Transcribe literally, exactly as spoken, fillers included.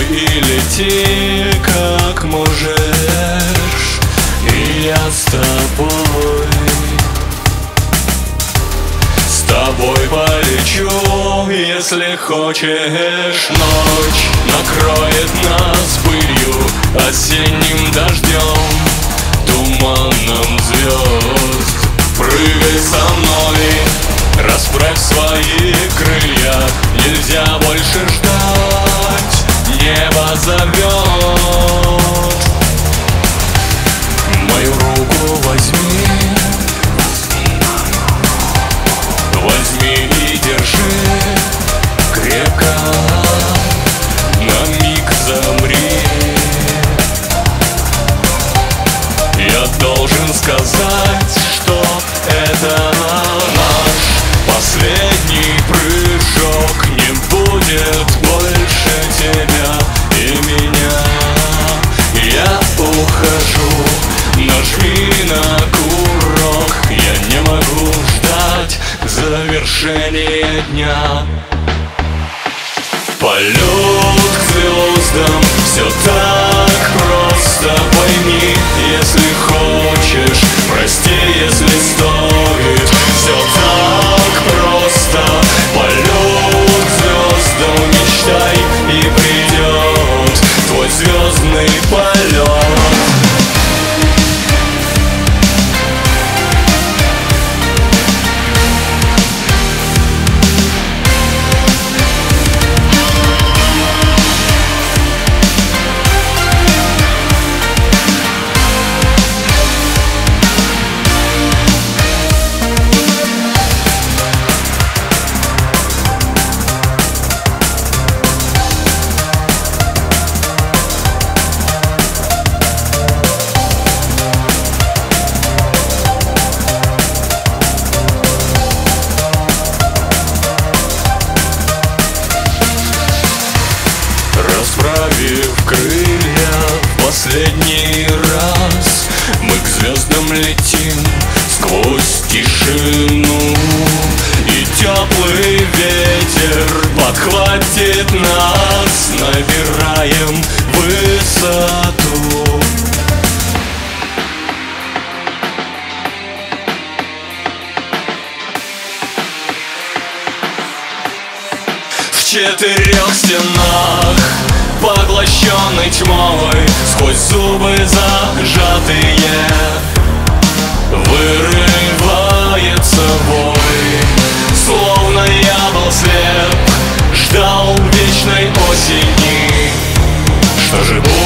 и лети как можешь, и я с тобой. С тобой полечу, если хочешь. Ночь накроет нас пылью, осенним дождем, туманом звезд. Прыгай со мной, расправь свои крылья, нельзя больше ждать, небо зовет. Мою руку возьми, возьми и держи крепко, на миг замри. Я должен сказать, что это наш последний прыжок. Не будет больше тебя и меня. Я ухожу, нажми на курок. Я не могу ждать завершения дня. Полет к звездам, все так просто. Пойми, если хочешь, прости, если стоит. Все так просто. Полет к звездам, мечтай, и придет твой звездный полет. Расправив крылья в последний раз, мы к звездам летим сквозь тишину. И теплый ветер подхватит нас, набираем высоту. В четырех стенах, поглощенный тьмой, сквозь зубы зажатые, вырывается вой. Словно я был слеп, ждал вечной осени. Что же будет?